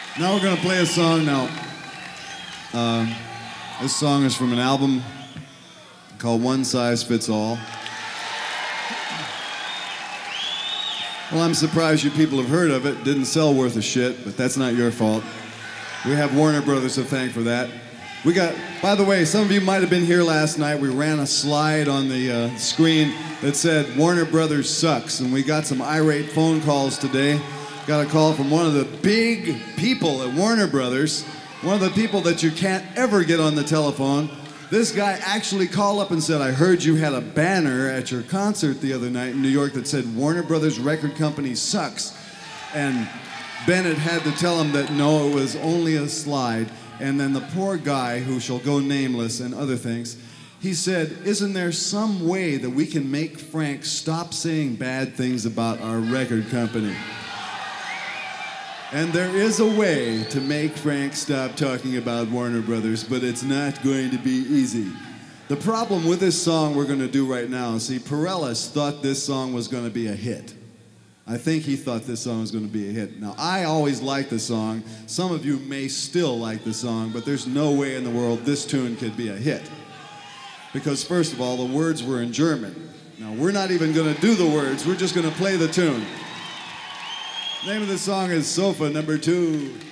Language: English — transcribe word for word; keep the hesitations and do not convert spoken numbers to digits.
Now we're going to play a song now. Uh, this song is from an album called One Size Fits All. Well, I'm surprised you people have heard of it. Didn't sell worth a shit, but that's not your fault. We have Warner Brothers to thank for that. We got, by the way, some of you might have been here last night. We ran a slide on the uh, screen that said Warner Brothers sucks, and we got some irate phone calls today. Got a call from one of the big people at Warner Brothers, one of the people that you can't ever get on the telephone. This guy actually called up and said, I heard you had a banner at your concert the other night in New York that said Warner Brothers Record Company sucks. And Bennett had to tell him that no, it was only a slide. And then the poor guy, who shall go nameless and other things, he said, isn't there some way that we can make Frank stop saying bad things about our record company? And there is a way to make Frank stop talking about Warner Brothers, but it's not going to be easy. The problem with this song we're going to do right now, see, Perellis thought this song was going to be a hit. I think he thought this song was going to be a hit. Now, I always liked the song. Some of you may still like the song, but there's no way in the world this tune could be a hit. Because, first of all, the words were in German. Now, we're not even going to do the words. We're just going to play the tune. The name of the song is Sofa Number Two.